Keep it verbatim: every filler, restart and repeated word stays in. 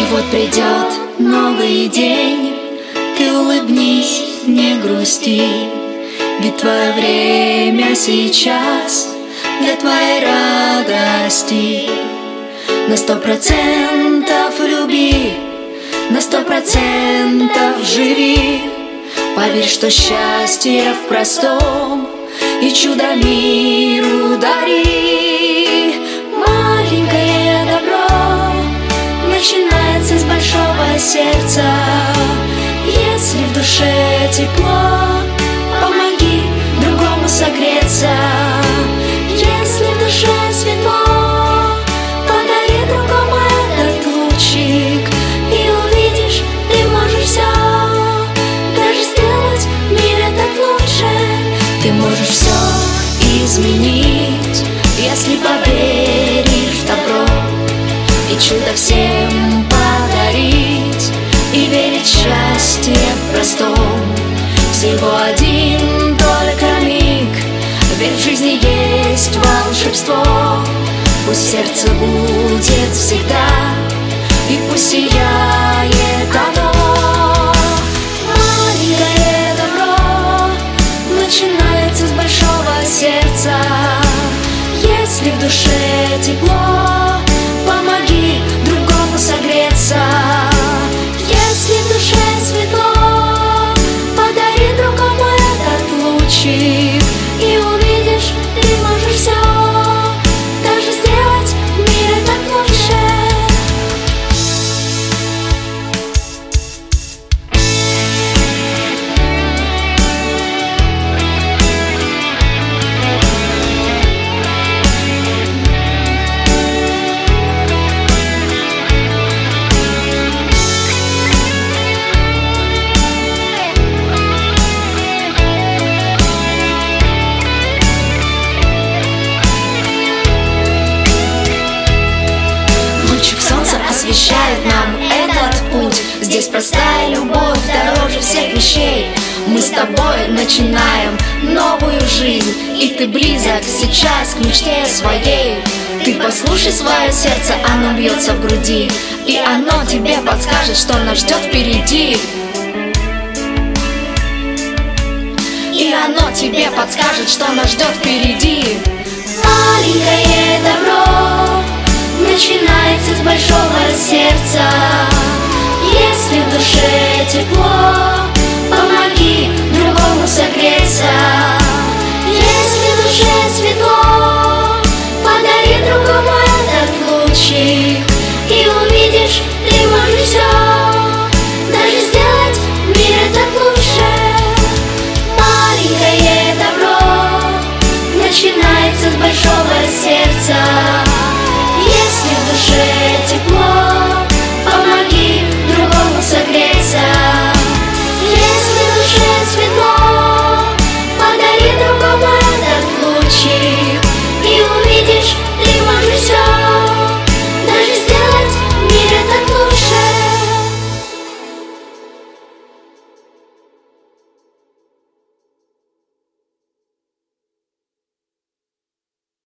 Вот придет новый день, ты улыбнись, не грусти, ведь твое время сейчас для твоей радости. На сто процентов люби, на сто процентов живи. Поверь, что счастье в простом и чудо миру дари. Маленькое добро начинается с большого сердца. Если в душе тепло, помоги другому согреться. Если в душе светло, подари другому этот лучик, и увидишь, ты можешь все, даже сделать мир этот лучше. Ты можешь все изменить, если поверишь в добро, и чудо всем подарить, и верить в счастье в простом. Всего один только миг, ведь в жизни есть волшебство. Пусть сердце будет всегда, и пусть сияет оно. Маленькое добро начинается с большого сердца. Если в душе тепло, помоги другому согреться. Если в душе светло, подари другому этот лучик, и увидишь, ты можешь все, даже сделать мир этот лучше. Освещает нам этот путь. Здесь простая любовь дороже всех вещей. Мы с тобой начинаем новую жизнь, и ты близок сейчас к мечте своей. Ты послушай свое сердце, оно бьется в груди, и оно тебе подскажет, что нас ждет впереди. И оно тебе подскажет, что нас ждет впереди. Маленькое добро начинается с большого сердца. Если в душе тепло, помоги другому согреться. Если в душе светло, подари другому этот лучик, и увидишь,